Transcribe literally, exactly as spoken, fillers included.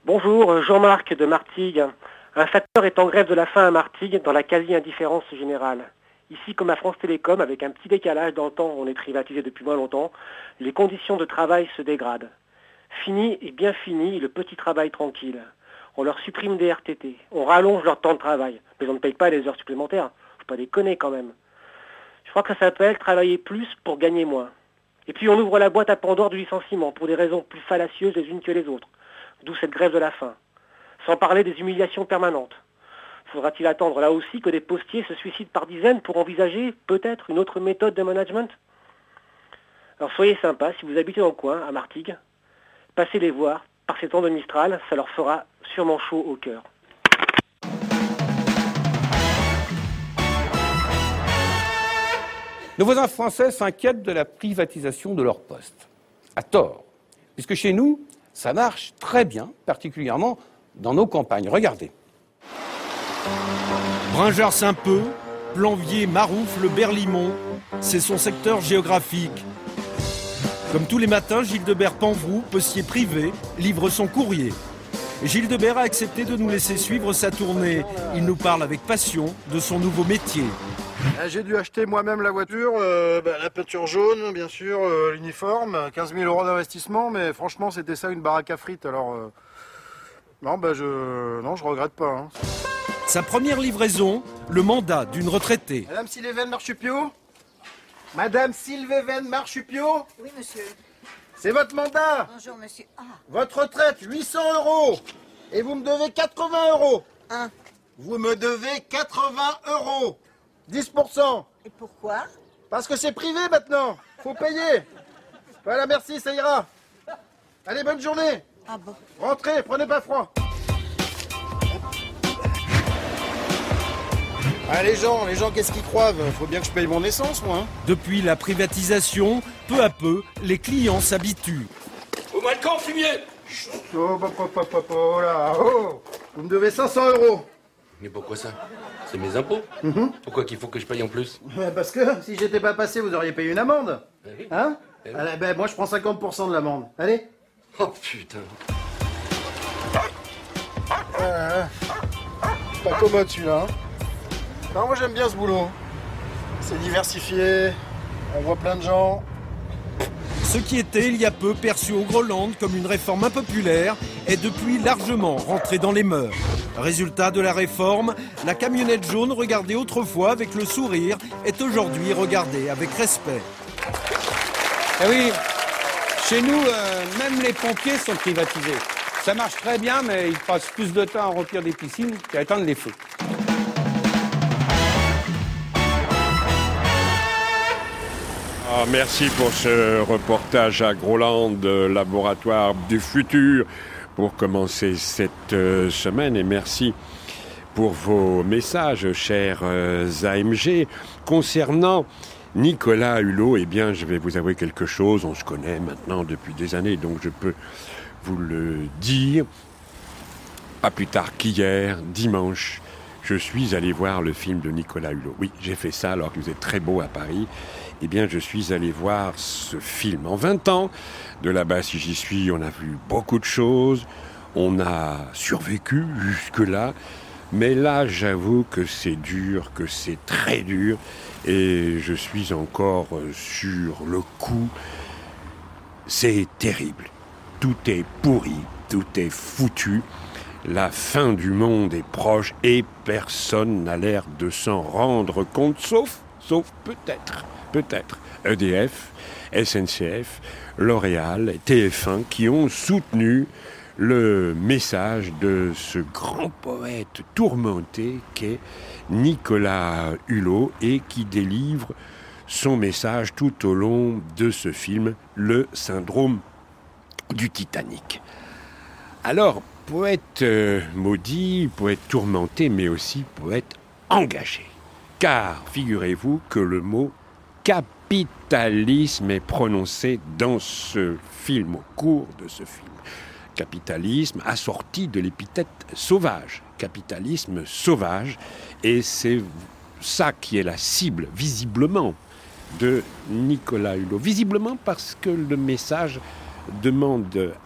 Bonjour, Jean-Marc de Martigues. Un facteur est en grève de la faim à Martigues dans la quasi-indifférence générale. Ici, comme à France Télécom, avec un petit décalage dans le temps, on est privatisé depuis moins longtemps, les conditions de travail se dégradent. Fini et bien fini le petit travail tranquille. On leur supprime des R T T, on rallonge leur temps de travail, mais on ne paye pas les heures supplémentaires. Faut pas déconner quand même. Je crois que ça s'appelle travailler plus pour gagner moins. Et puis on ouvre la boîte à Pandore du licenciement pour des raisons plus fallacieuses les unes que les autres. D'où cette grève de la faim. Sans parler des humiliations permanentes. Faudra-t-il attendre là aussi que des postiers se suicident par dizaines pour envisager peut-être une autre méthode de management ? Alors soyez sympas, si vous habitez dans le coin, à Martigues, passez les voir, par ces temps de Mistral, ça leur fera sûrement chaud au cœur. Nos voisins français s'inquiètent de la privatisation de leurs postes. À tort, puisque chez nous, ça marche très bien, particulièrement dans nos campagnes. Regardez. Bringard-Saint-Peu, Planvier, Maroufle, Berlimont, c'est son secteur géographique. Comme tous les matins, Gildebert Panvroux, postier privé, livre son courrier. Gildebert a accepté de nous laisser suivre sa tournée. Il nous parle avec passion de son nouveau métier. J'ai dû acheter moi-même la voiture, euh, bah, la peinture jaune, bien sûr, euh, l'uniforme, quinze mille euros d'investissement, mais franchement, c'était ça une baraque à frites, alors... Euh... Non, bah, je... Non, je regrette pas. Hein. Sa première livraison, le mandat d'une retraitée. Madame Sylvéven Marchupio ? Madame Sylvéven Marchupio ? Oui, monsieur. C'est votre mandat ? Bonjour, monsieur. Ah. Votre retraite, huit cents euros. Et vous me devez quatre-vingts euros. Un. Vous me devez quatre-vingts euros. dix pour cent. Et pourquoi ? Parce que c'est privé maintenant. Faut payer. Voilà, merci, ça ira. Allez, bonne journée. Ah bon ? Rentrez, prenez pas froid. Ah, les gens, les gens, qu'est-ce qu'ils croient ? Faut bien que je paye mon essence, moi. Hein. Depuis la privatisation, peu à peu, les clients s'habituent. Au mois de camp, fumier ! Oh, pop, pop, pop, pop, oh là, oh. Vous me devez cinq cents euros. Mais pourquoi ça ? C'est mes impôts. Mm-hmm. Pourquoi qu'il faut que je paye en plus ? Parce que si j'étais pas passé, vous auriez payé une amende. Eh oui. Hein Eh oui. Allez, ben, moi, je prends cinquante pour cent de l'amende. Allez. Oh putain. Ah, pas commode celui-là. Hein. Non, moi j'aime bien ce boulot. C'est diversifié, on voit plein de gens. Ce qui était il y a peu perçu au Groenland comme une réforme impopulaire est depuis largement rentré dans les mœurs. Résultat de la réforme, la camionnette jaune regardée autrefois avec le sourire est aujourd'hui regardée avec respect. Eh oui, chez nous, euh, même les pompiers sont privatisés. Ça marche très bien, mais ils passent plus de temps à remplir des piscines qu'à éteindre les feux. Ah, merci pour ce reportage à Groenland, laboratoire du futur, pour commencer cette euh, semaine. Et merci pour vos messages, chers euh, A M G. Concernant Nicolas Hulot, eh bien, je vais vous avouer quelque chose. On se connaît maintenant depuis des années, donc je peux vous le dire. Pas plus tard qu'hier, dimanche, je suis allé voir le film de Nicolas Hulot. Oui, j'ai fait ça alors que vous êtes très beau à Paris. Eh bien, je suis allé voir ce film. En vingt ans, de là-bas, si j'y suis, on a vu beaucoup de choses. On a survécu jusque-là. Mais là, j'avoue que c'est dur, que c'est très dur. Et je suis encore sur le coup. C'est terrible. Tout est pourri, tout est foutu. La fin du monde est proche et personne n'a l'air de s'en rendre compte, sauf, sauf peut-être, peut-être E D F, S N C F, L'Oréal, T F un qui ont soutenu le message de ce grand poète tourmenté qu'est Nicolas Hulot et qui délivre son message tout au long de ce film, le syndrome du Titanic. Alors, poète euh, maudit, poète tourmenté, mais aussi poète engagé. Car, figurez-vous que le mot capitalisme est prononcé dans ce film, au cours de ce film. Capitalisme assorti de l'épithète sauvage. Capitalisme sauvage. Et c'est ça qui est la cible, visiblement, de Nicolas Hulot. Visiblement parce que le message demande